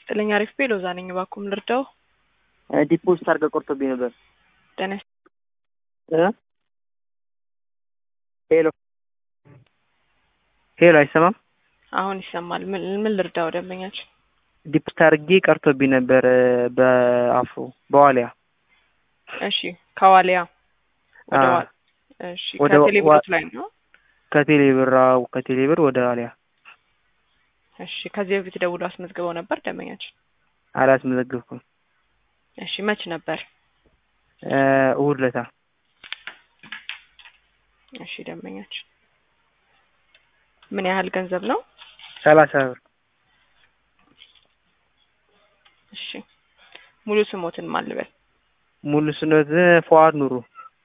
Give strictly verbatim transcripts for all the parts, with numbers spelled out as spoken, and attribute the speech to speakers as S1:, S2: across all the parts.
S1: ጥለኛ አሪፍ ቤሎዛ ነኝ ባኩም ልርዳው
S2: ዲፖዚት አድርገህ ቆርጦብኝ ነበር።
S1: ተነስ
S2: እ ሄሎ ሄሎ አይሰማም?
S1: አሁን ይሰማል። ምን ምን ልርዳው ደንበኛችን?
S2: ዲፖዚት አድርጌ ቀርቶብኝ ነበር በአፍሮ በዋሊያ።
S1: እሺ ከዋሊያ ወደ ዋ እሺ ከቴሌብር ላይ ነው።
S2: ከቴሌብር ከቴሌብር ወደ ዋሊያ።
S1: እሺ ከዚህ በፊት ደውሎ አስመዝግበው ነበር ደንበኛችን?
S2: አላስመዘግብኩም።
S1: እሺ መች ነበር?
S2: እ እሑድ ዕለት።
S1: እሺ ደንበኛችን ምን ያህል ገንዘብ ነው?
S2: ሰላሳ ብር።
S1: እሺ ሙሉ ስሞትን ማን ልበል?
S2: ሙሉ ስሞት ፉአድ ኑሩ።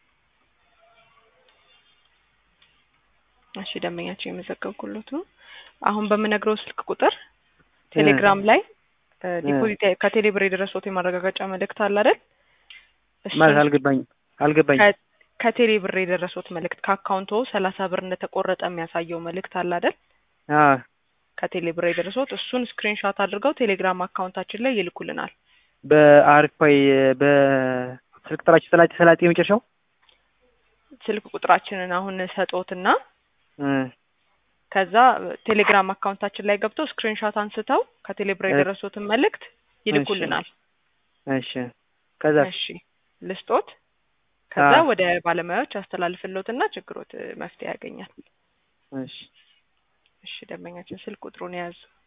S1: እሺ ደንበኛችን የመዘገብኩለት ነው። አሁን በምነግረው ስልክ ቁጥር ቴሌግራም ላይ ዲፖዚት ከቴሌብር የደረሰው የማረጋገጫ መልእክት አለ አይደል?
S2: ማለት አልገባኝ አልገባኝ።
S1: ከቴሌብር የደረሰው መልእክት ከአካውንቶ ሰላሳ ብር እንደተቆረጠ የሚያሳየው መልእክት አለ አይደል?
S2: አዎ
S1: ከቴሌብር የደረሰው እሱን ስክሪንሾት አድርገው ቴሌግራም አካውንታችን ላይ ይልኩልናል።
S2: በአሪፋይ በስልክ ቁጥራችን ሰላሳ ሰላሳ የመጨረሻው
S1: ስልክ ቁጥራችንን አሁን ሰጦትና
S2: እ
S1: ከዛ ቴሌግራም አካውንታችን ላይ ገብተው ስክሪንሾት አንስተው ከቴሌብር የደረሰውትን መልእክት ይልኩልናል።
S2: እሺ ከዛ
S1: እሺ ልስጦት ከዛ ወደ ባለሙያዎች አስተላልፍልዎትና ችግሮት መፍትሄ ያገኛል።
S2: እሺ
S1: እሺ ደንበኛችን ስልክ ቁጥሩን ያዙ።